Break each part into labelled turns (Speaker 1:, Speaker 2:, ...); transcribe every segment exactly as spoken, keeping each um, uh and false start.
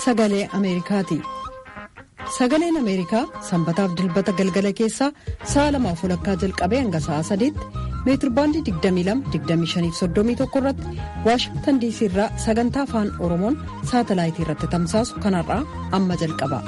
Speaker 1: sagalee Ameerikaati. Sagaleen Ameerikaa sanbataaf dilbata galgala keessaa sa'a lamaaf walakkaa jalqabee hanga sa'a sadiitti meetirbaandii digdamii lama digdamii shanii fi soddomii tokko irratti Waashingtan diisii irraa sagantaa afaan Oromoon saatalaayitii irratti tamsaasu kanarraa amma jalqaba.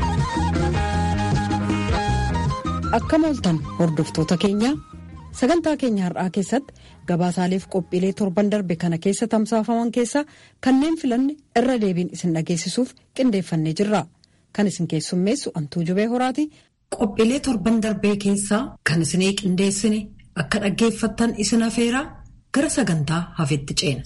Speaker 1: Akkam ooltan hordoftoota keenya. Sagantaa keenya har'aa keessatti gabaasaaleef qophiilee torban darbe kana keessa tamsaafaman keessaa kanneen filanne irra deebiin isin dhageessisuuf qindeeffannee jirra. Kan isin keessummeessu Antuu Jubee Horaati. Qophiilee torban darbee keessaa kan isinii qindeessine akka dhaggeeffattan isin afeeraa gara sagantaa hafetti ceena.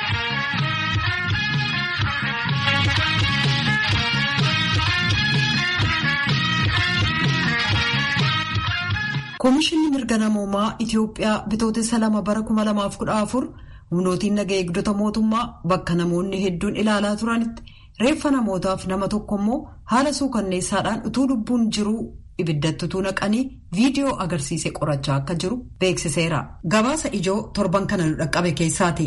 Speaker 1: Koomishinni mirga namoomaa Itiyoophiyaa bitootessa lama bara kuma lamaaf kudha afur humnootiin nagaa eegdota mootummaa bakka namoonni hedduun ilaalaa turanitti reeffa namootaaf nama tokko immoo haala suukanneessaadhaan utuu lubbuun jiruu ibiddatti utuu naqanii viidiyoo agarsiise qorachaa akka jiru beeksiseera. Gabaasa ijoo torban kana nu dhaqqabe keessaati.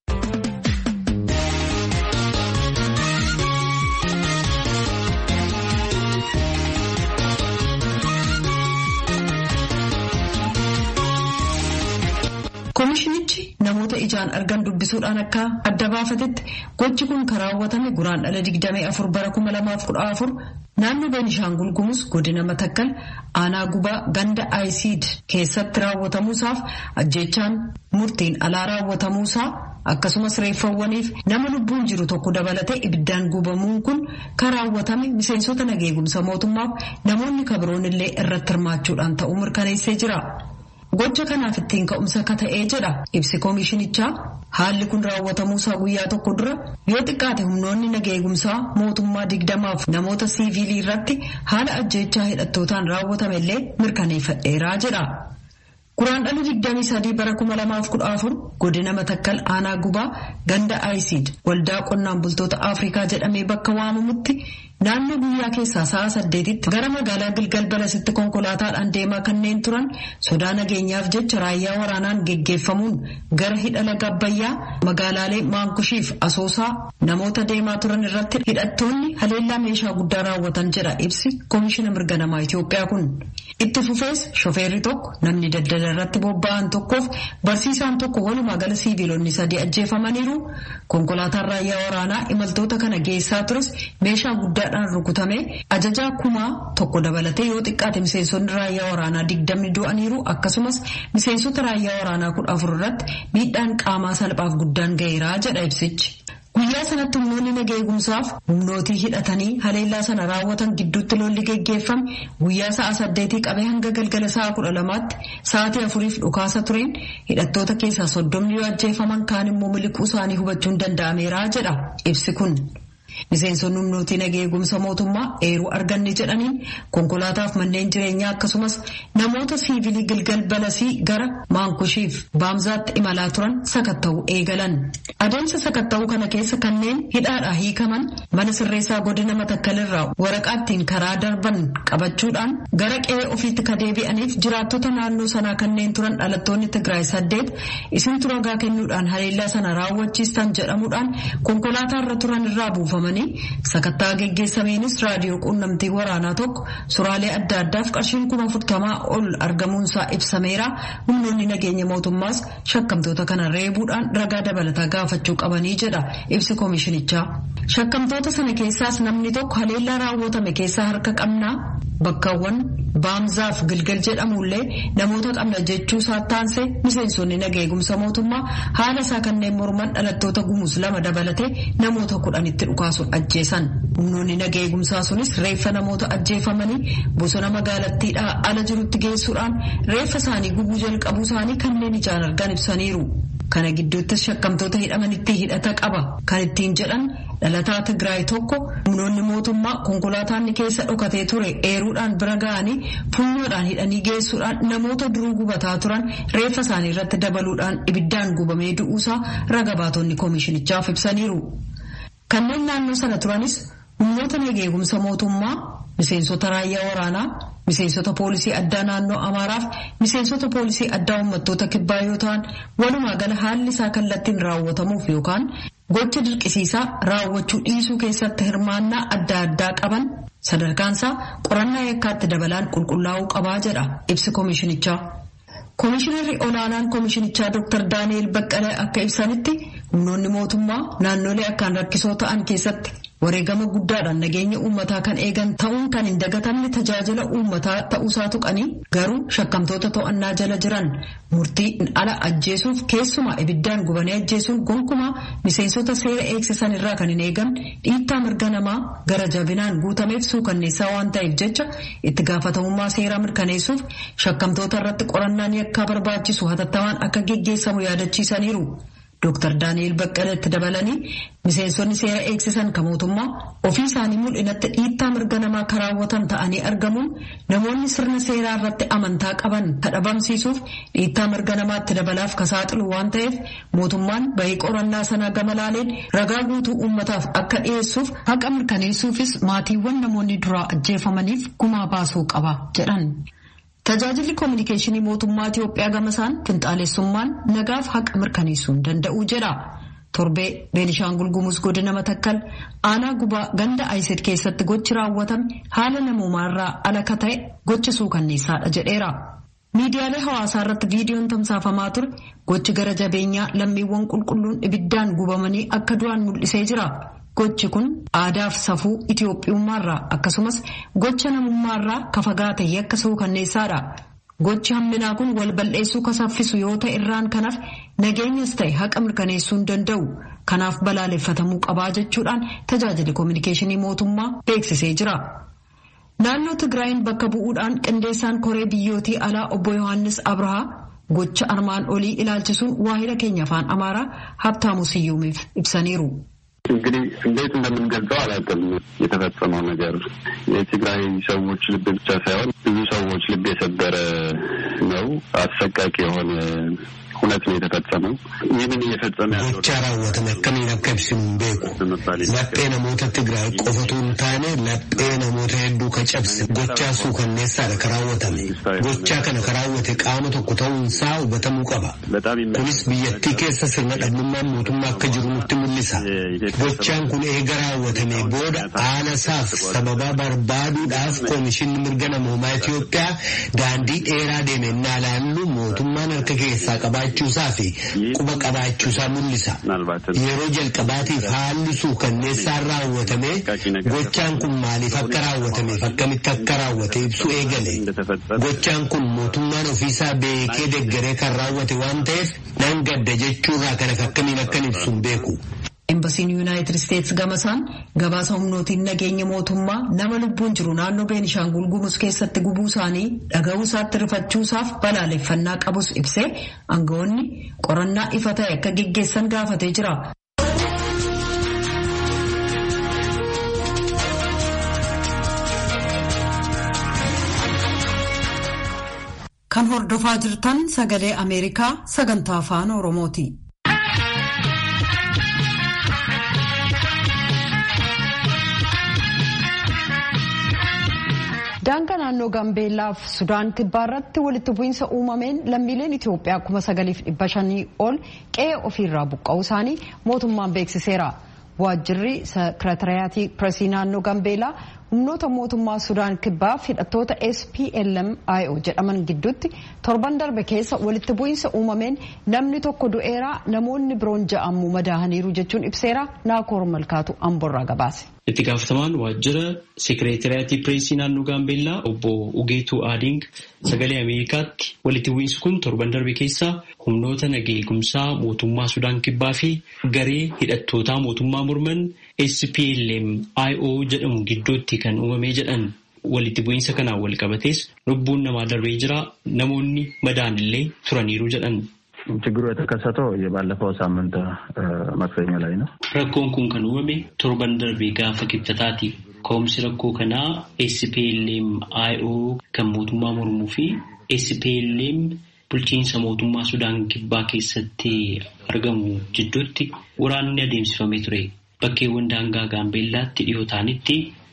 Speaker 1: Koomishinichi namoota ijaan argan dubbisuudhaan akka adda baafatetti gochi kun kan raawwatame guraandhala digdamii afur bara kuma lamaaf kudha afur naannoo Beenishaangul Gumuz godina Matakkal aanaa gubaa ganda Ayisiid keessatti raawwatamuusaaf ajjeechaan murtiin alaa raawwatamuusaa akkasumas reeffawwaniif nama lubbuun jiru tokko dabalatee ibiddaan gubamuun kun kan raawwatame miseensota nagaa eegumsa mootummaaf namoonni kabiroon illee irratti hirmaachuudhaan ta'uu mirkaneessee jira. Gocha kanaaf ittiin ka'umsa akka ta'ee jedha ibsi koomishinichaa haalli kun raawwatamuusaa guyyaa tokko dura yoo xiqqaate humnoonni nagaa eegumsaa mootummaa digdamaaf namoota siivilii irratti haala ajjeechaa hidhattootaan raawwatame illee mirkaneeffadheeraa jedha. Guraandhala digdamii sadii bara kuma lamaaf kudha afur godina Matakkal aanaa gubaa ganda Ayisiid waldaa qonnaan bultoota Afrikaa jedhamee bakka waamamutti naannoo guyyaa keessaa sa'a saddeetitti gara magaalaa Gilgal Balasitti konkolaataadhaan deemaa kanneen turan sodaa nageenyaaf jecha raayyaa waraanaan geggeeffamuun gara hidha laga Abbayyaa magaalaalee Maankushiif Asoosaa namoota deemaa turan irratti hidhattoonni haleellaa meeshaa guddaa raawwatan jedha ibsi koomishina mirga namaa Itiyoophiyaa kun. Itti fufees shofeerri tokko namni daldala irratti bobba'an tokkoof barsiisaan tokko walumaa gala siiviilonni sadii ajjeefamaniiru. Konkolaataan raayyaa waraanaa imaltoota kana geessaa tures meeshaa guddaadhaan rukutame ajajaa kumaa tokko dabalatee yoo xiqqaate miseensonni raayyaa waraanaa digdamni du'aniiru akkasumas miseensota raayyaa waraanaa kudha afur irratti miidhaan qaamaa salphaaf guddaan ga'eeraa jedha ibsichi. Guyyaa sanatti humnoonni nagaa eegumsaaf humnootii hidhatanii haleellaa sana raawwatan gidduutti lolli geggeeffame guyyaa sa'a saddeetii qabee hanga galgala sa'a kudha lamaatti sa'aatii afuriif dhukaasa tureen hidhattoota keessaa soddomni yoo ajjeefaman kaan immoo miliquu isaanii hubachuun danda'ameeraa jedha ibsi kun. Miseensonni humnootii nagaa eegumsa mootummaa eeruu arganne jedhaniin konkolaataaf manneen jireenyaa akkasumas namoota siivilii Gilgal Balasii gara Maankushiif Baamzaatti imalaa turan sakatta'uu eegalan. Adeemsa sakatta'uu kana keessa kanneen hidhaadhaa hiikaman mana sirreessaa godina Matakkalirraa waraqaattiin karaa darban qabachuudhaan gara qe'ee ofiitti ka deebi'aniif jiraattota naannoo sanaa kanneen turan dhalattoonni Tigraay saddeet isintu ragaa kennuudhaan haleellaa sana raawwachiistan jedhamuudhaan konkolaataarra turan irraa buufama. Sakattaa geggeessameenis raadiyoo quunnamtii waraanaa tokko suraalee adda addaaf qarshiin kuma afurtamaa ol argamuunsaa ibsameera. Humnoonni nageenya mootummaas shakkamtoota kana reebuudhaan ragaa dabalataa gaafachuu qabanii jedha ibsi koomishinichaa. Shakkamtoota sana keessaas namni tokko haleellaa raawwatame keessaa harka qabnaa bakkaawwan Baamzaaf Gilgal jedhamullee namoota qabna jechuu saattaansee miseensonni nagaa eegumsa mootummaa haala isaa kanneen morman dhalattoota Gumuz lama dabalatee namoota kudhanitti dhukaasuun ajjeesan. Humnoonni nagaa eegumsaa sunis reeffa namoota ajjeefamanii bosona magaalattiidhaa ala jirutti geessuudhaan reeffa isaanii gubuu jalqabuu isaanii kanneen ijaan argan ibsaniiru. Kana gidduuttis shakkamtoota hidhamanitti hidhata qaba kan ittiin jedhan dhalataa Tigraay tokko humnoonni mootummaa konkolaataan keessa dhokatee ture eeruudhaan bira ga'anii funyoodhaan hidhanii geessuudhaan namoota duruu gubataa turan reeffa isaanii irratti dabaluudhaan ibiddaan gubamee du'uusaa raga baatonni koomishinichaaf ibsaniiru. Kanneen naannoo sana turanis humnoota nagaa eegumsa mootummaa miseensota raayyaa waraanaa Miseensota poolisii addaa naannoo Amaaraaf miseensota poolisii addaa uummattoota kibbaa yoo ta'an walumaa gala haalli isaa kallattiin raawwatamuuf yookaan gocha dirqisiisaa raawwachuu dhiisuu keessatti hirmaannaa adda addaa qaban sadarkaansaa qorannaa yakkaatti dabalaan qulqullaa'uu qabaa jedha ibsi koomishinichaa. Koomishinarri olaanaan koomishinichaa Dooktar Daani'eel Baqqalee akka ibsanitti humnoonni mootummaa naannolee akkaan rakkisoo ta'an keessatti wareegama guddaadhaan nageenya uummataa kan eegan ta'uun kan hin dagatamne tajaajila uummataa ta'uusaa tuqanii garuu shakkamtoota to'annaa jala jiran murtii ala ajjeesuuf keessumaa ibiddaan gubanii ajjeesuun gonkumaa miseensota seera eegsisan irraa kan hin eegamne dhiittaa mirga namaa gara jabinaan guutameef suukanneessaa waan ta'eef jecha itti gaafatamummaa seeraa mirkaneessuuf shakkamtoota irratti qorannaan yakkaa barbaachisu hatattamaan akka geggeessamu yaadachiisaniiru. Dooktar Daani'eel Baqqaleetti dabalanii miseensonni seera eegsisan kan mootummaa ofii isaanii mul'inatti dhiittaa mirga namaa karaawwatan ta'anii argamuun namoonni sirna seeraa irratti amantaa qaban kadhabamsiisuuf dhiittaa mirga namaatti dabalaaf kasaaxilu waan ta'eef mootummaan bahii qorannaa sanaa gama laaleen ragaa guutuu uummataaf akka dhiyeessuuf haqa mirkaneessuufis maatiiwwan namoonni duraa ajjeefamaniif gumaa baasuu qaba jedhan. Tajaajilli koominikeeshinii mootummaa Itiyoophiyaa gamasaan finxaalessummaan nagaaf haqa mirkaneessuu danda'uu jedha. Torbee Beenishaangul Gumuz godina Matakkal aanaa gubaa ganda Ayiset keessatti gochi raawwatame haala namoomaarraa alaka ta'e gocha suukanneessaadha jedheera. Miidiyaalee hawaasaa irratti viidiyoon tamsaafamaa ture gochi gara jabeenyaa lammiiwwan qulqulluun ibiddaan gubamanii akka du'an mul'isee jira. Gochi kun aadaaf safuu Itiyoophiyummaarraa akkasumas gocha namummaarraa kafagaatee akka suukanneessaadha. Gochi hamminaa kun wal bal'eessuu kasaffisu yoo ta'e irraan kanaaf nageenyas ta'e haqa mirkaneessuu hin danda'u. Kanaaf balaaleffatamuu qabaa jechuudhaan tajaajilli koominikeeshinii mootummaa beeksisee jira. Naannoo Tigraayin bakka bu'uudhaan qindeessaan koree biyyootii alaa obbo Yohaannis Abrahaa gocha armaan olii ilaalchisuun waahila keenya afaan Amaaraa Habtaamu Siyyuumiif ibsaniiru.
Speaker 2: እንግዲህ እንዴት እንደምንገልጸው አላውቅም። የተፈጸመው ነገር የትግራይ ሰዎች ልብ ብቻ ሳይሆን ብዙ ሰዎች ልብ የሰበረ ነው። አሰቃቂ የሆነ ሁነት ነው የተፈጸመው። ይህንን እየፈጸመ ያለው
Speaker 3: ጎቻራ ወተመከም ይነከብስም ቤኩ ለጴነ ሞተ ትግራይ ቆፈቱን ታኔ ለጴነ ሞተ ሄዱ ከጨብስ ጎቻሱ ከነሳ ለከራወተም ጎቻ ከነ ከራወተ ቃሙ ተኩተውን ሳው በተሙ ቀባ ኩኒስ ቢየቲ ከሰ ስርነ ደምማ ሞቱማ ከጅሩ ምትሙልሳ ጎቻን ኩን ኤገራወተሜ ቦዳ አነሳፍ ሰበባ በርባዱ ዳፍ ኮሚሽን ምርገነ ሞማ ኢትዮጵያ ዳንዲ ኤራ ደሜና ላሉ ሞቱማ ነርከከሳ ቀባ Chuusafi quba qabaachuusaa mul'isa. Yeroo jalqabaatiif haalli suukanneessaa raawwatame gochaan kun maaliif akka raawwatameef akkamitti akka raawwate ibsu eegale. Gochaan kun mootummaan ofiisaa beekee deggeree kan raawwate waan ta'eef nan gadda jechuurraa kana akkamiin akkan ibsuun beeku.
Speaker 1: Embasiin Yuunaayitid Isteets gamasaan gabaasa humnootiin nageenya mootummaa nama lubbuun jiru naannoo Beenishaangul Gumuz keessatti gubuu isaanii dhaga'uu isaatti rifachuusaaf balaaleffannaa qabus ibsee aangawoonni qorannaa ifa ta'e akka geggeessan gaafatee jira. Kan hordofaa jirtan sagalee Ameerikaa sagantaa afaan Oromooti. Daangaa naannoo Gaambeellaaf Sudaan kibbaarratti walitti bu'iinsa uumameen lammiileen Itiyoophiyaa kuma sagaliif dhibba shanii ol qe'ee ofiirraa buqqa'uu isaanii mootummaan beeksiseera. Waajjirri Sekreetariyaatii Pireesii naannoo Gaambeellaa humnoota mootummaa Sudaan kibbaa hidhattoota S P L M I O jedhaman gidduutti torban darbe keessa walitti bu'iinsa uumameen namni tokko du'eera namoonni biroon ja'amuu madaahaniiru jechuun ibseera. Naakoor Malkaatu Amborraa gabaase.
Speaker 4: Itti gaafatamaan waajjira Sekreetariyaatii Pireesii naannoo Gaambeellaa obbo Ugeetuu Aading sagalee Ameerikaatti walitti bu'iinsi kun torban darbe keessa humnoota nageenya eegumsaa mootummaa Sudaan kibbaa fi garee hidhattootaa mootummaa morman S P L M I O jedhamu gidduutti kan uumame jedhan. Walitti bu'iinsa kanaan wal qabatees lubbuun namaa darbee jira namoonni madaa'an illee turaniiru jedhan.
Speaker 2: ችግሩ የተከሰተው የባለፈው ሳምንት ማክሰኞ ላይ ነው።
Speaker 4: rakkoon kun kan uumame torban darbee gaafa kibxataati. Ka'umsi rakkoo kanaa S P L M I O kan mootummaa mormuu fi S P L M bulchiinsa mootummaa Sudaan kibbaa keessatti argamu jidduutti waraanni adeemsifamee ture. Bakkeewwan daangaa Gaambeellaatti dhiyoo ta'anitti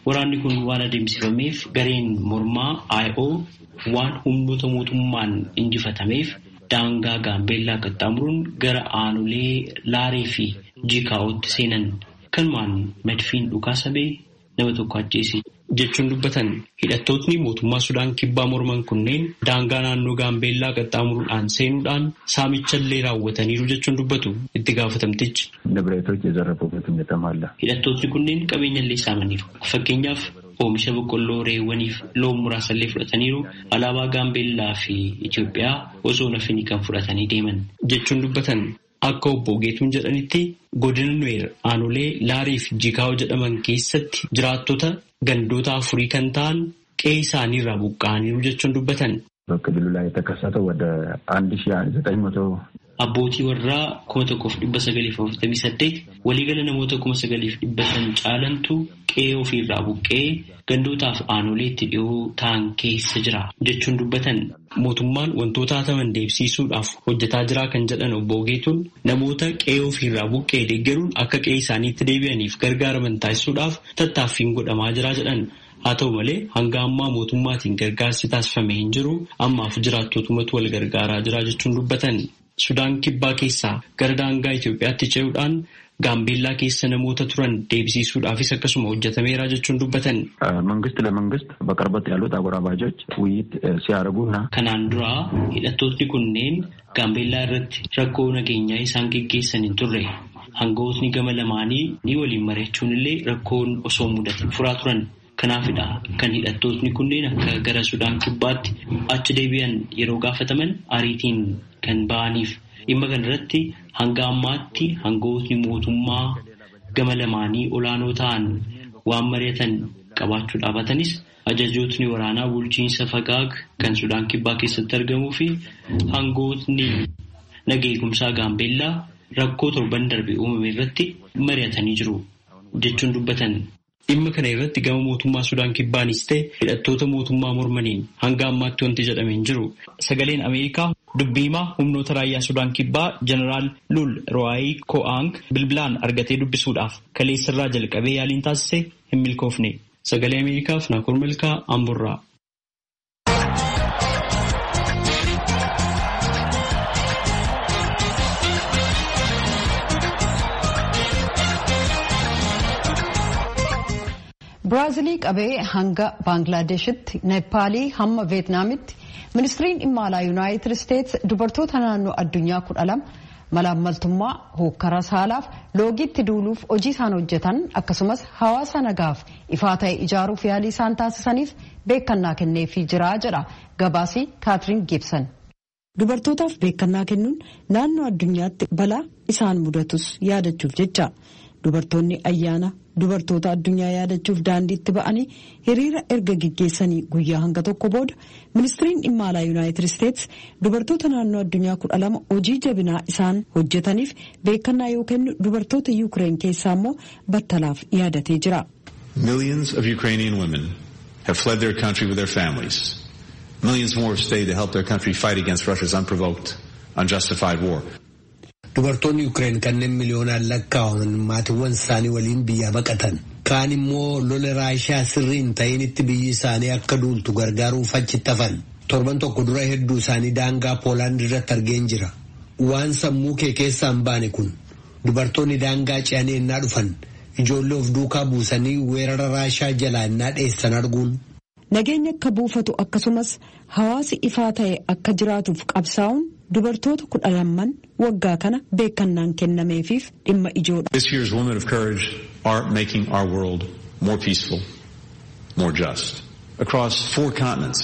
Speaker 4: Waraanni kun waan adeemsifameef gareen mormaa I O waan humnoota mootummaan injifatameef daangaa Gaambeellaa qaxxaamuruun gara aanolee Laarii fi Jikaa'ootti seenan. Kanumaan madfiin dhukaasabee nama tokko ajjeese jechuun dubbatan. Hidhattootni mootummaa Sudaan kibbaa morman kunneen daangaa naannoo Gaambeellaa qaxxaamuruudhaan seenuudhaan saamichallee raawwataniiru jechuun dubbatu itti gaafatamtichi. Hidhattootni kunneen qabeenyallee saamaniiru. Fakkeenyaaf oomisha boqqolloo reewwaniif loon muraasallee fudhataniiru. Alaabaa Gaambeellaa fi Itoophiyaa osoo nafini kan fudhatanii deeman jechuun dubbatan. Akka obbo Geetuun jedhanitti godina Nuweer aanolee Laarii fi Jikaa'oo jedhaman keessatti jiraattota gandoota afurii kan ta'an qe'ee isaaniirraa buqqa'aniiru jechuun dubbatan. Abbootii warraa kuma tokkoof dhibba sagaliif afurtamii saddeet waliigala namoota kuma sagaliif dhibba shan caalantu qe'ee ofiirraa buqqee gandootaaf aanoleetti dhiyoo ta'an keessa jira jechuun dubbatan. Mootummaan wantoota hataman deebisiisuudhaaf hojjetaa jira kan jedhan obbo Geetuun namoota qe'ee ofiirraa buqqee deeggaruun akka qe'ee isaaniitti deebi'aniif gargaaraman taasisuudhaaf tattaaffiin godhamaa jira jedhan. Haa ta'u malee hanga ammaa mootummaatiin gargaarsi taasifamee hin jiru ammaaf jiraattotumatu wal gargaaraa jira jechuun dubbatan. Sudaan kibbaa keessaa gara daangaa Itoophiyaatti ce'uudhaan Gaambeellaa keessa namoota turan deebisiisuudhaafis akkasuma hojjetameera jechuun dubbatan. Kanaan dura hidhattootni kunneen Gaambeellaa irratti rakkoo nageenyaa isaan geggeessan hin turre. Hangootni gama lamaanii ni waliin mari'achuun illee rakkoon osoo mudatin furaa turan. Kanaafidha kan hidhattootni kunneen akka gara Sudaan kibbaatti achi deebi'an yeroo gaafataman ariitiin kan ba'aniif. Dhimma kanarratti hanga ammaatti hangootni mootummaa gama lamaanii olaanoo ta'an waan mari'atan qabaachuu dhaabatanis ajajootni waraanaa bulchiinsa Fagaag kan Sudaan kibbaa keessatti argamuu fi hangootni nageegumsaa Gaambeellaa rakkoo torban darbe uumame irratti mari'atanii jiru jechuun dubbatan. Dhimma kana irratti gama mootummaa Sudaan kibbaanis ta'e hidhattoota mootummaa mormaniin hanga ammaatti wanti jedhamee hin jiru. Sagaleen Ameerikaa dubbiimaa humnoota raayyaa Sudaan kibbaa Jeneraal Lul Ro'aayii Ko'aang bilbilaan argatee dubbisuudhaaf kaleessarraa jalqabee yaaliin taasise hin milkoofne. Sagalee Ameerikaaf Naakoor Malkaa Amburraa.
Speaker 1: Biraazilii qabee hanga Baanglaadeshitti, Neepaalii hamma Veetnaamitti ministiriin dhimma alaa Yuunaayitid Isteets dubartoota naannoo addunyaa kudha lama malaammaltummaa hokkara saalaaf loogiitti duuluuf hojii isaan hojjetan akkasumas hawaasa nagaaf ifaa ta'e ijaaruuf yaalii isaan taasisaniif beekannaa kenneefii jira jedha gabaasii Kaatiriin Gibson. Dubartootaaf beekannaa kennuun naannoo addunyaatti balaa isaan mudatus yaadachuuf jecha. Dubartoonni ayyaana dubartoota addunyaa yaadachuuf daandiitti ba'anii hiriira erga gaggeessanii guyyaa hanga tokko booda ministiriin dhimma alaa Yuunaayitid Isteets dubartoota naannoo addunyaa kudha lama hojii jabinaa isaan hojjetaniif beekannaa yoo kennu dubartoota Yuukireen keessaa immoo battalaaf yaadatee jira.
Speaker 5: Millions of Ukrainian women have fled their country with their families. Millions more have stayed to help their country fight against Russia's unprovoked, unjustified war.
Speaker 3: Dubartoonni Yuukireen kanneen miliyoonaan lakkaa'aman maatiiwwan isaanii waliin biyyaa baqatan. Kaan immoo lola Raashiyaa sirrii hin ta'initti biyyi isaanii akka duultu gargaaruuf achitti hafan. Torban tokko dura hedduu isaanii daangaa Poolaand irratti argeen jira. Waan sammuu kee keessaa hin baane kun dubartoonni daangaa ce'anii ennaa dhufan ijoollee of duukaa buusanii weerara Raashiyaa jalaa ennaa dheessan arguun.
Speaker 1: Nageenya akka buufatu akkasumas hawaasi ifaa ta'e akka jiraatuuf qabsaa'uun dubartoota kudha lamman waggaa kana beekannaan kennameefiif dhimma ijoodha.
Speaker 5: This year's Women of Courage are making our world more peaceful, more just, across four continents.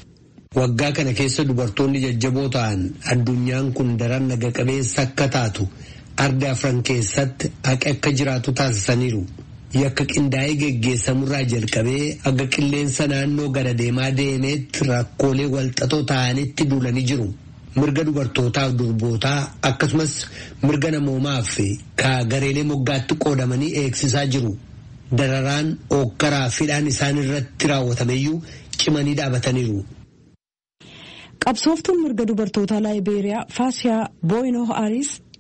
Speaker 3: Waggaa kana keessa dubartoonni jajjaboo ta'an addunyaan kun daran naga qabeessa akka taatu arda afran keessatti akka jiraatu taasisaniiru. Yakka qindaa'ee geggeessamurraa jalqabee akka qilleensa naannoo gara deemaa deemeetti rakkoolee walxaxoo ta'anitti duulanii jiru. Mirga dubartootaaf durbootaa akkasumas mirga namoomaa fi gareelee moggaatti qoodamanii eegsisaa jiru. Dararaan okkaraa fidhaan isaan irratti raawwatameyyuu cimanii dhaabataniiru.
Speaker 1: Qabsooftuun mirga dubartootaa Laayibeeriyaa Faasiyaa Booyinoo Haaris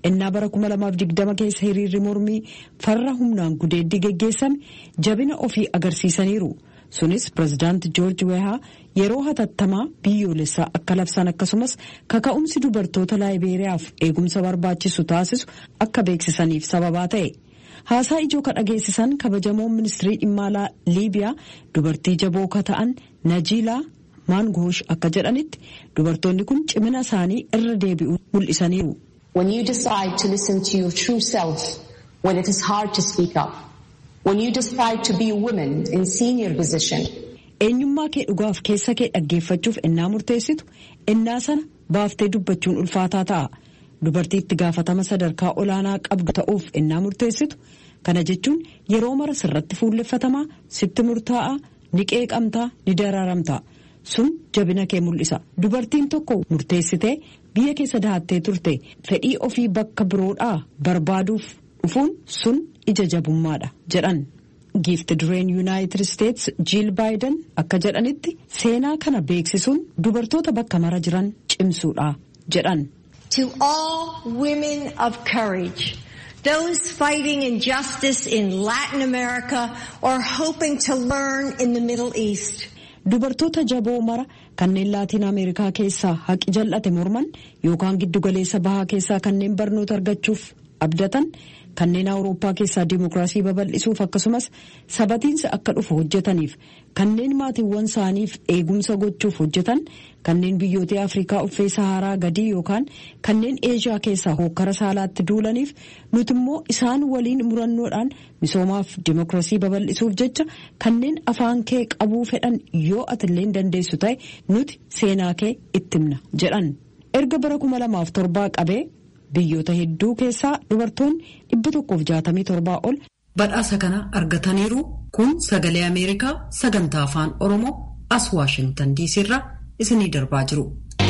Speaker 1: ennaa bara kuma lamaaf digdama keessa hiriirri mormii farra humnaan gudeeddii geggeessame jabina ofii agarsiisaniiru. Sunis pirezidaanti Joorji Wehaa yeroo hatattamaa biyyoolessaa akka labsan akkasumas kaka'umsi dubartoota Laayibeeriyaaf eegumsa barbaachisu taasisu akka beeksisaniif sababaa ta'e. Haasaa ijoo ka dhageessisan kabajamoon ministirii dhimma alaa Liibiyaa dubartii jaboo ka ta'an Najiilaa Maangoosh akka jedhanitti dubartoonni kun cimina isaanii irra deebi'u mul'isaniiru.
Speaker 6: When you decide to listen to your true self, when it is hard to speak up, when you decide to be a woman in senior position.
Speaker 1: Eenyummaa kee dhugaaf keessa kee dhaggeeffachuuf ennaa murteessitu ennaa sana baaftee dubbachuun ulfaataa ta'a. Dubartii itti gaafatama sadarkaa olaanaa qabdu ta'uuf ennaa murteessitu kana jechuun yeroo mara sirratti fuulleffatamaa sitti murtaa'a ni qeeqamtaa ni daraaramtaa. Sun jabina kee mul'isa. Dubartiin tokko murteessitee biyya keessa dahattee turte fedhii ofii bakka biroodhaa barbaaduuf dhufuun sun ija jabummaadha jedhan. Giifti dureen Yuunaayitid Isteets Jiil Baayiden akka jedhanitti seenaa kana beeksisuun dubartoota bakka mara jiran cimsuudha jedhan.
Speaker 7: To all women of courage, those fighting injustice in Latin America or hoping to learn in the Middle East.
Speaker 1: Dubartoota jaboo mara kanneen Laatiin Ameerikaa keessaa haqi jal'ate morman yookaan giddugaleessa bahaa keessaa kanneen barnoota argachuuf abdatan kanneen Awurooppaa keessaa dimokiraasii babal'isuuf akkasumas sabatiinsa akka dhufu hojjetaniif kanneen maatiiwwan isaaniif eegumsa gochuuf hojjetan kanneen biyyoota Afrikaa uffee Saharaa gadii yookaan kanneen Eeshiyaa keessaa hokkara saalaatti duulaniif nuti immoo isaan waliin murannoodhaan misoomaaf dimokiraasii babal'isuuf jecha kanneen afaan kee qabuu fedhan yoo atillee dandeessu ta'e nuti seenaa kee itti himna jedhan. Erga bara kuma lamaaf torbaa qabee biyyoota hedduu keessaa dubartoonni dhibba tokkoof jaatamii torbaa ol badhaasa kana argataniiru. Kun sagalee Ameerikaa sagantaa afaan Oromoo as Waashingtan diisii irraa isinii darbaa jiru.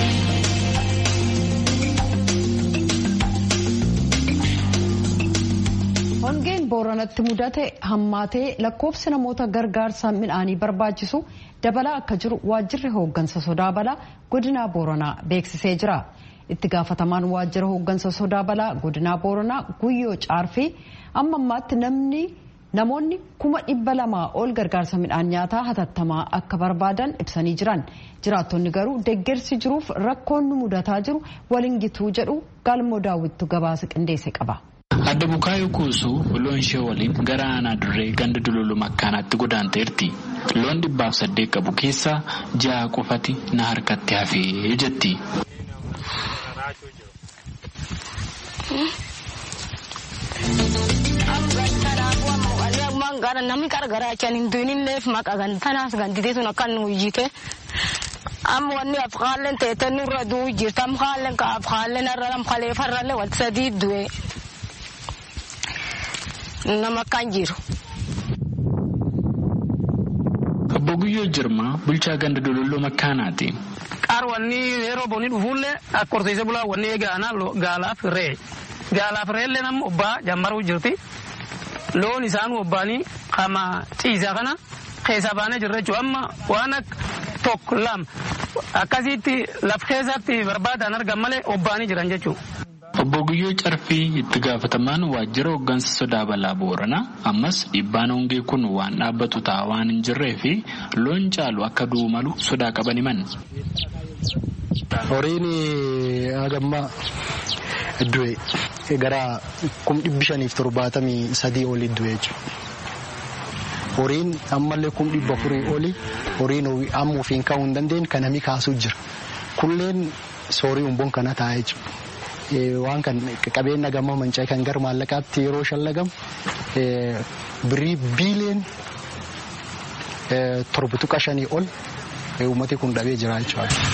Speaker 1: Hongeen Booranatti mudate hammaatee lakkoofsi namoota gargaarsa midhaanii barbaachisu dabalaa akka jiru waajjirri hooggansa sodaa balaa godina Booranaa beeksisee jira. Itti gaafatamaan waajjira hooggansa sodaa balaa godina Booranaa Guyyoo Caarfii amma ammaatti namni namoonni kuma dhibba lamaa ol gargaarsa midhaan nyaataa hatattamaa akka barbaadan ibsanii jiran. Jiraattonni garuu deeggarsi jiruuf rakkoon nu mudataa jiru waliin gituu jedhu Galmoo Daawwittu gabaasa qindeesse qaba.
Speaker 8: Adda Bukaayoo Kuusuu loon ishee waliin gara aanaa Dirree ganda Dululu Makkaanaatti godaanteerti. Loon dhibbaaf saddeet qabu keessaa ja'a qofati na harkatti hafee jetti.
Speaker 9: Namni gargaaraa kan hin duuninneef maqaa gantanaas gantitee sun akka nu hiyyite amma wanni afqaalleen teettee nurra du'u jirta afqaalleen ka afqaalleen irra lamqalee farrallee wal sadii du'e nama kan jiru.
Speaker 8: Obbo Guyyoo Jirmaa bulchaa ganda Dululu Makkaanaati.
Speaker 10: Qaar wanni yeroo booni dhufuullee akka horsiise bulaa wanni eegaanaa gaalaaf ree gaalaaf reellee nama obbaa jammaruu jirti. Loon isaan obbaanii kama ciisaa kana keessa baanee jirra jechuudha. Amma waan tokko lama akkasitti laf keessatti barbaadan argan malee obbaanii jiran jechuudha.
Speaker 8: Obbo Guyyoo Carfii itti gaafatamaan waajjira hooggansa sodaa balaa Booranaa ammas dhiibbaan hongee kun waan dhaabbatu ta'a waan hin jirree fi loon caalu akka du'u malu sodaa qaban himan.
Speaker 11: Horiin hagammaa du'e gara kum dhibbi shaniif torbaatamii sadii olii du'e jechuudha. Horiin ammallee kum dhibba afurii olii horiin amma ofiin kaa'uu hin dandeenye kan namni kaasuu jira. Kulleen soorii umboon kana taa'ee jechuudha. Waan kan qabeenya gamma manca'e kan gara maallaqaatti yeroo shallagamu birii biiliyoon torba tuqa shanii ol uummati kun dhabee jira jechuudha.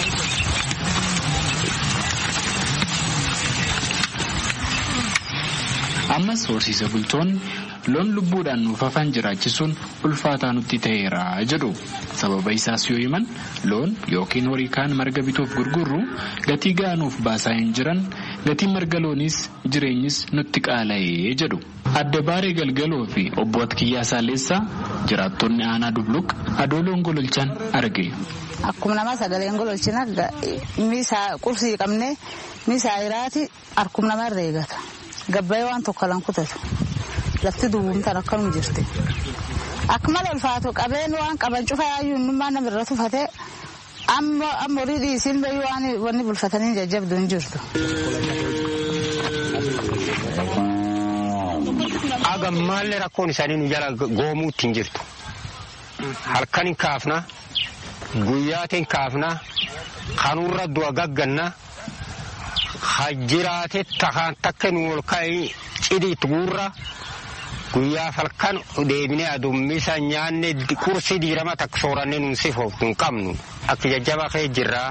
Speaker 8: Ammas horsiise bultoonni loon lubbuudhaan nuuf hafan jiraachisuun ulfaataa nutti ta'eera jedhu. Sababa isaas yoo himan loon yookiin horii kaan marga bituuf gurgurru gatii ga'aa nuuf baasaa hin jiran gatiin marga looniis jireenyis nutti qaala'ee jedhu. Adda Baaree Galgaloo fi obbo Atkiyyaa Saalessaa jiraattonni aanaa Dubluq adooloon gololchan arge.
Speaker 12: Akkuma nama sagaleen gololchina misaa qursii qabnee misaa iraati akkuma nama reegata. Gabbayee waan tokko lan kutatu. Lafti duwwumtaan akkanuma jirti. Akkuma ulfaatu qabeen waan qaban cufa yaayyuu innummaan namirra tufatee amma horii dhiisiin bayyuu waan wanni bulfatanii jajjabdu hin jirtu.
Speaker 13: Agammallee rakkoon isaanii nu jala goomuutti hin jirtu. Halkan hin kaafna, guyyaatiin kaafna, kanurra du'a gagganna, hajjiraatee takaan takka nu ol ka'ee cidiitti guurra. Guyyaa halkan deebinee adummisa nyaanne kursii diirama takka soorannee nuun sifooftu hin qabnu. Akka jajjaba kee jirraa.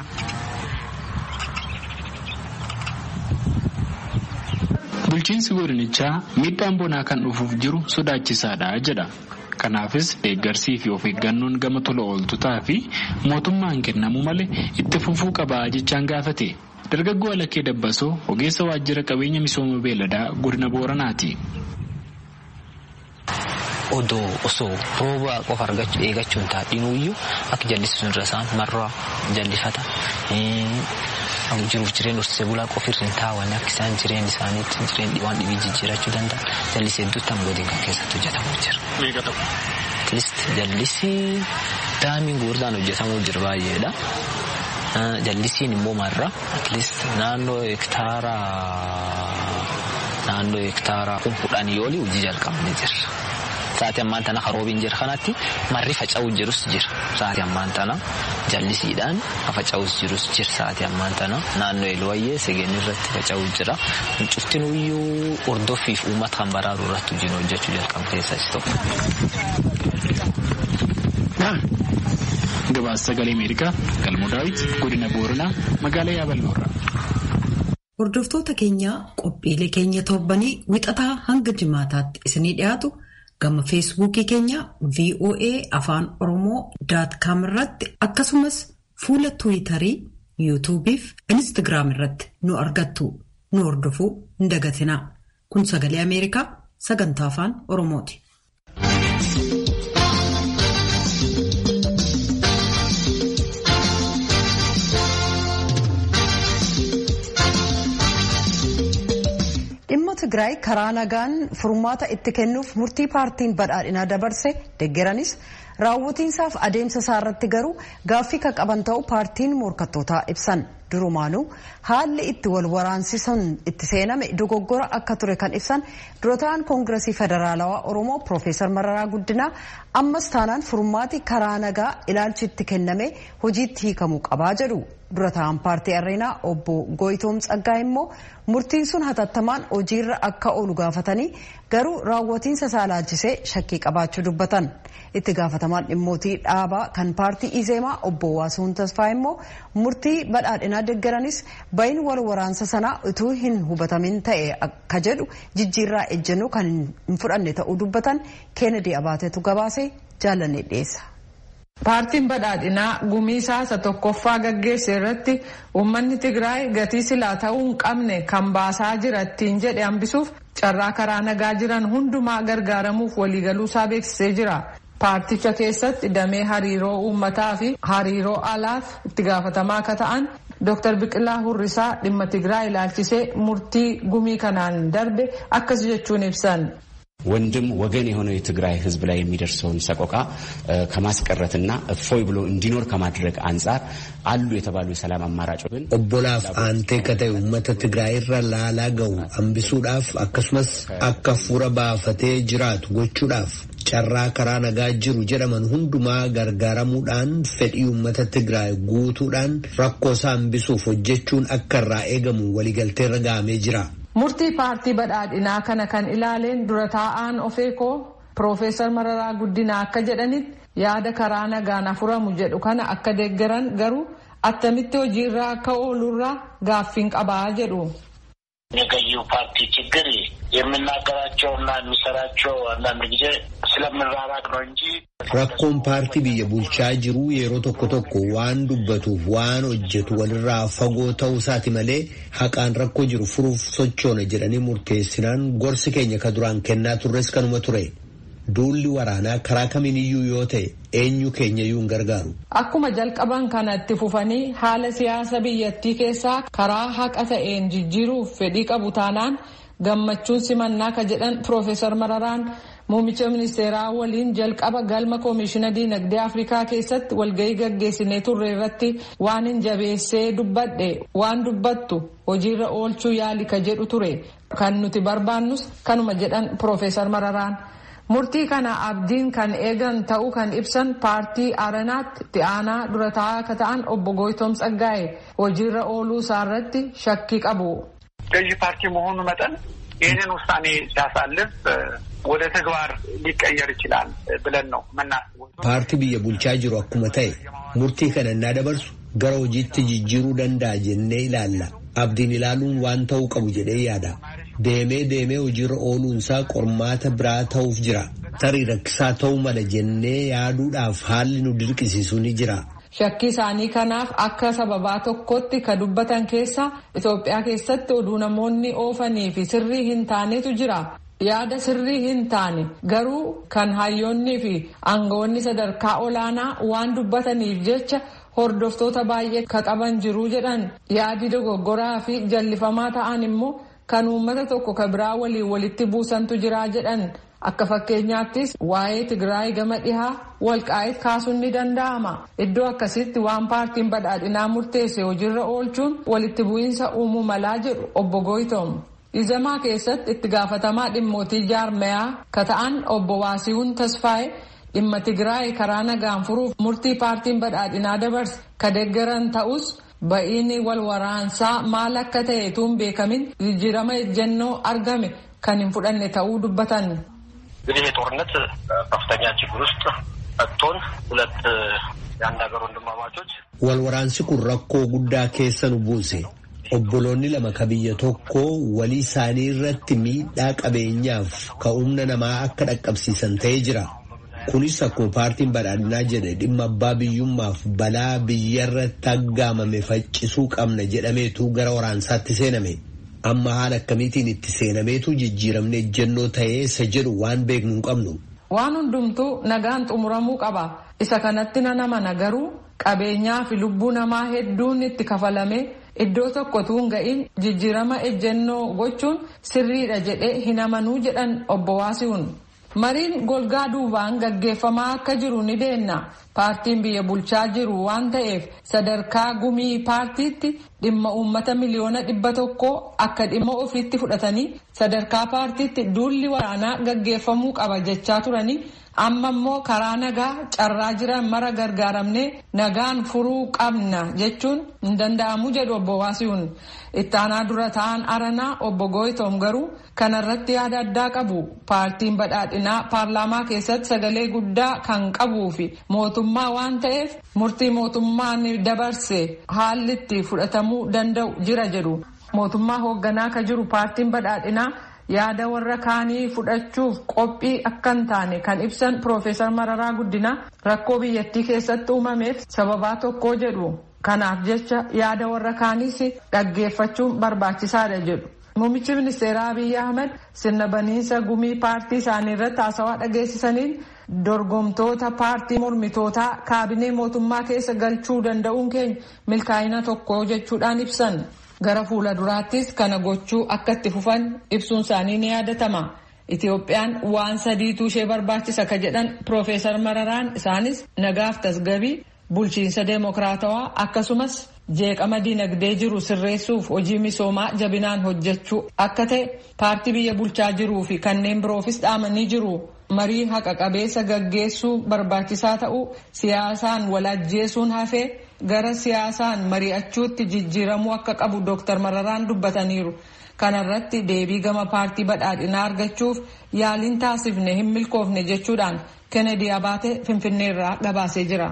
Speaker 8: Bulchiinsi godinichaa miidhaan bonaa kan dhufuuf jiru sodaachisaadha jedha. Kanaafis deeggarsii fi of eeggannoon gama tola ooltotaa fi mootummaan kennamu malee itti fufuu qabaa jechaan gaafate. Dargaggoo Alakkee Dabbasoo ogeessa waajjira qabeenya misooma beeladaa godina Booranaati.
Speaker 14: Odoo osoo rooba qofa argachuu eeggachuun taadhinuyyuu akka jallisuun irra isaan marraa jallifata. Jiruuf jireenya horsiisee bulaa qofa irra hin taa'an akka isaan jireenya isaaniitti jireenya waan dhibii jijjiirachuu danda'an jallisii hedduutti amma godina kan keessatti hojjetamu jira.
Speaker 8: Meeqa ta'u?
Speaker 14: Atleast jallisii daamiin gurguddaan hojjetamu jira baay'eedha. Jallisiin immoo marraa atleast naannoo hektaara naannoo hektaara kudhanii olii hojii jalqabnee jirra. Sa'aatii ammaan tana haroobiin jira kanatti marri faca'uu jirus jira. Sa'aatii ammaan tana jallisiidhaan faca'uus jirus jira. Sa'aatii ammaan tana naannoo Elwayyee Segeen irratti faca'uu jira. Cuftinuyyuu hordoffiif uummata kan baraaru irratti hojii hojjechuu jalqabu keessaa isa tokko.
Speaker 8: Gabaasa Sagalee Ameerikaa Galmoo Daawit godina Booranaa magaalaa Yaaballoorraa.
Speaker 1: Hordoftoota keenya qophiilee keenya torbanii wixataa hanga jimaataatti isinii dhiyaatu. Gama feesbuukii keenya V O A afaan oromoo daat kaam irratti akkasumas fuula tiwiitarii yuutuubii fi inistigraam irratti nu argattu nu hordofuu hin dagatinaa. Kun sagalee Ameerikaa sagantaa afaan oromooti. Tigraay karaa nagaan furmaata itti kennuuf murtii paartiin badhaadhinaa dabarse deeggeranis raawwatiinsaaf adeemsa isaa irratti garuu gaaffii kan qaban ta'uu paartiin morkattootaa ibsan. Durumaanuu haalli itti wal waraansisan itti seename dogoggora akka ture kan ibsan dura ta'an koongiresii federaalawaa Oromoo Piroofeesar Mararaa Guddinaa ammas taanaan furmaati karaa nagaa ilaalchi itti kenname hojiitti hiikamuu qabaa jedhu. Dura ta'an paartii Areenaa obbo Goyitoom Tsaggaa immoo murtiin sun hatattamaan hojiirra akka oolu gaafatanii garuu raawwatiinsa isaa ilaalchisee shakkii qabaachuu dubbatan. Itti gaafatamaan dhimmootii dhaabaa kan paartii Izeemaa obbo Waasuun Tasfaa immoo murtii badhaadhinaa deeggeranis bayin wal waraansa sanaa utuu hin hubatamin ta'e akka jedhu jijjiirraa ejjennoo kan hin fudhanne ta'uu dubbatan. Kennedy Abaatetu gabaasee jaalannee dhiyeessa.
Speaker 15: Paartiin badhaadhinaa gumii isaa tokkoffaa gaggeesse irratti uummanni Tigraay gatii silaa ta'uu hin qabne kan baasaa jira ittiin jedhe hambisuuf carraa karaa nagaa jiran hundumaa gargaaramuuf waliigaluu isaa beeksisee jira. Paarticha keessatti damee hariiroo uummataa fi hariiroo alaaf itti gaafatamaa akka ta'an Dooktar Biqilaa Hurrisaa dhimma Tigraay ilaalchisee murtii gumii kanaan darbe akkas jechuun ibsan.
Speaker 16: ወንድም ወገን የሆነው የትግራይ ህዝብ ላይ የሚደርሰውን ሰቆቃ ከማስቀረትና እፎይ ብሎ እንዲኖር ከማድረግ አንፃር አሉ የተባሉ የሰላም አማራጮች ግን
Speaker 3: ኦቦላፍ አንቴ ከተይ ኡመተ ትግራይ ረላላገው አንቢሱዳፍ አከስመስ አከፉረ ባፈቴ ጅራት ጎቹዳፍ ጨራ ከራ ነጋ ጅሩ ጀረመን ሁንዱማ ገርጋራሙዳን ፈዲ ኡመተ ትግራይ ጉቱዳን ረኮሳ አንቢሱፍ ሆጀቹን አከራ ኤገሙ ወሊገልቴ ረጋሜ ጅራ
Speaker 15: Murtii paartii badhaadhinaa kana kan ilaaleen dura taa'aan ofeekoo Piroofeesar Mararaa Guddinaa akka jedhanitti yaada karaa nagaan afuramu jedhu kana akka deeggaran garuu attamitti hojiirraa akka oolurraa gaaffiin qabaa jedhu.
Speaker 17: የገዢው ፓርቲ ችግር የምናገራቸውና የሚሰራቸው አንዳንድ ጊዜ ስለምንራራቅ ነው እንጂ
Speaker 3: rakkoon paartii biyya bulchaa jiru yeroo tokko tokko waan dubbatuuf waan hojjetu walirraa fagoo ta'uu isaati malee haqaan rakkoo jiru furuuf sochoona jedhanii murteessinaan gorsi keenya ka duraan kennaa turres kanuma ture. Duulli waraanaa karaa kamiiniyyuu yoo ta'e eenyu keenyayyuu hin gargaaru.
Speaker 15: Akkuma jalqaban kanatti fufanii haala siyaasa biyyattii keessaa karaa haqa ta'een jijjiiruuf fedhii qabu taanaan gammachuun simannaa ka jedhan Piroofeesar Mararaan Muummicha Ministeeraa waliin jalqaba galma Koomishina Diinagdee Afrikaa keessatti walgahii gaggeessinee turre irratti waan hin jabeessee dubbadhe waan dubbattu hojiirra oolchuu yaali ka jedhu ture. Kan nuti barbaannus kanuma jedhan Piroofeesar Mararaan. Murtii kana abdiin kan eegan ta'uu kan ibsan paartii Aranaatti itti aanaa dura taa'aa akka ta'an obbo Goyitoom Tsaggaa'ee hojiirra ooluu isaarratti shakkii qabu.
Speaker 18: ገዢ ፓርቲ መሆኑ መጠን ይህንን ውሳኔ ሲያሳልፍ ወደ ተግባር ሊቀየር ይችላል ብለን ነው የምናስበው።
Speaker 3: ፓርቲ biyya bulchaa jiru akkuma ta'e murtii kana innaa dabarsu gara hojiitti jijjiiruu danda'a jennee ilaalla. Abdiin ilaaluun waan ta'uu qabu jedhee yaada. Deemee deemee hojiirra ooluunsaa qormaata biraa ta'uuf jira. Tarii rakkisaa ta'uu mala jennee yaaduudhaaf haalli nu dirqisiisu ni jira.
Speaker 15: Shakkii isaanii kanaaf akka sababaa tokkotti ka dubbatan keessa Itoophiyaa keessatti oduu namoonni oofanii fi sirrii hin taanetu jira. Yaada sirrii hin taane garuu kan hayyoonnii fi aangawoonni sadarkaa olaanaa waan dubbataniif jecha hordoftoota baay'ee ka qaban jiru jedhan. Yaadi dogoggoraa fi jallifamaa ta'an immoo kan uummata tokko ka biraa waliin walitti buusantu jira jedhan. Akka fakkeenyaattis waa'ee Tigraay gama dhihaa Walqaayit kaasuun ni danda'ama. Iddoo akkasitti waan paartiin badhaadhinaa murteesse hojiirra oolchuun walitti bu'iinsa uumuu malaa jedhu obbo Goyitoom. Izamaa keessatti itti gaafatamaa dhimmootii jaarmayaa ka ta'an obbo Waasihuun Tasfaayee dhimma Tigraay karaa nagaan furuuf murtii paartiin badhaadhinaa dabarse ka deeggaran ta'us ba'iinni wal waraansaa maal akka ta'e tuun beekamin jijjiirama ejjennoo argame kan hin fudhanne ta'uu dubbatan.
Speaker 17: እንግዲህ የጦርነት ከፍተኛ ችግር ውስጥ አጥቶን ሁለት የአንድ ሀገር ወንድማማቾች
Speaker 3: walwaraansi kun rakkoo guddaa keessa nu buuse. Obboloonni lama ka biyya tokko walii isaanii irratti miidhaa qabeenyaaf ka humna namaa akka dhaqqabsiisan ta'ee jira. Kunis akkuma paartiin badhaadhinaa jedhe dhimma abbaa biyyummaaf balaa biyyarratti aggaamame faccisuu qabna jedhameetu gara waraansaatti seename. Amma haala akkamiitiin itti seenameetu jijjiiramne ejjennoo ta'ee isa jedhu waan beeknu hin qabnu.
Speaker 15: Waan hundumtuu nagaan xumuramuu qaba. Isa kanatti nana mana garuu qabeenyaa fi lubbuu namaa hedduun itti kafalame iddoo tokkotu hin ga'in jijjiirama ejjennoo gochuun sirriidha jedhee hin amanuu jedhan obbo Waasihuun. Mariin golgaa duubaan gaggeeffamaa akka jiru ni beenna. Paartiin biyya bulchaa jiru waan ta'eef sadarkaa gumii paartiitti dhimma uummata miliyoona dhibba tokko akka dhimma ofiitti fudhatanii sadarkaa paartiitti duulli waraanaa gaggeeffamuu qaba jechaa turanii amma immoo karaa nagaa carraa jiran mara gargaaramnee nagaan furuu qabna jechuun hin danda'amu jedhu obbo Waasihuun. Ittaanaa dura ta'an Aranaa obbo Goyitoom garuu kanarratti yaada addaa qabu. Paartiin badhaadhinaa paarlaamaa keessatti sagalee guddaa kan qabuu fi mootummaa waan ta'eef murtii mootummaan dabarse haalli itti fudhatamuu danda'u jira jedhu. Mootummaa hoogganaa ka jiru paartiin badhaadhinaa yaada warra kaanii fudhachuuf qophii akka hin taane kan ibsan Piroofeesar Mararaa Guddinaa rakkoo biyyattii keessatti uumameef sababaa tokko jedhu. Kanaaf jecha yaada warra kaaniis dhaggeeffachuun barbaachisaadha jedhu. Muummichi Ministeeraa Abiyyi Ahmed sirna baniinsa gumii paartii isaanii irratti haasawaa dhageessisaniin dorgomtoota paartii mormitootaa kaabinee mootummaa keessa galchuu danda'uun keenya milkaa'ina tokko jechuudhaan ibsan. Gara fuula duraattis kana gochuu akka itti fufan ibsuun isaanii ni yaadatama. Itoophiyaan waan sadiitu ishee barbaachisa ka jedhan Piroofeesar Mararaan isaanis nagaaf tasgabii, bulchiinsa deemokiraatawaa akkasumas jeeqama diinagdee jiru sirreessuuf hojii misoomaa jabinaan hojjechuu akka ta'e paartii biyya bulchaa jiruu fi kanneen biroofis dhaamanii jiru. Marii haqa qabeessa gaggeessuu barbaachisaa ta'uu siyaasaan walajjeesuun hafee gara siyaasaan mari'achuutti jijjiiramuu akka qabu Dooktar Mararaan dubbataniiru. Kanarratti deebii gama paartii badhaadhinaa argachuuf yaaliin taasifne hin milkoofne jechuudhaan Kennedy Abaate Finfinneerraa gabaasee jira.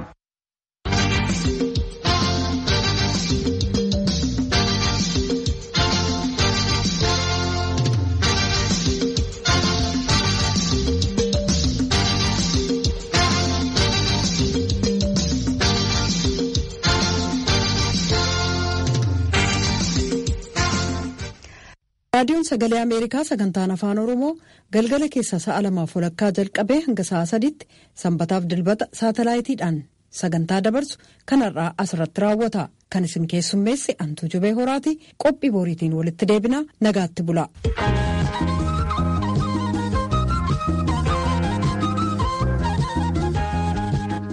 Speaker 1: Raadiyoon Sagalee Ameerikaa sagantaan afaan Oromoo galgala keessa sa'a lamaaf walakkaa jalqabee hanga sa'a sadiitti sanbataaf dilbata saatalaayitiidhaan sagantaa dabarsu kanarraa asirratti raawwata. Kan isin keessummeesse Antuu Jubee Horaati. Qophii boriitiin walitti deebina nagaatti bula.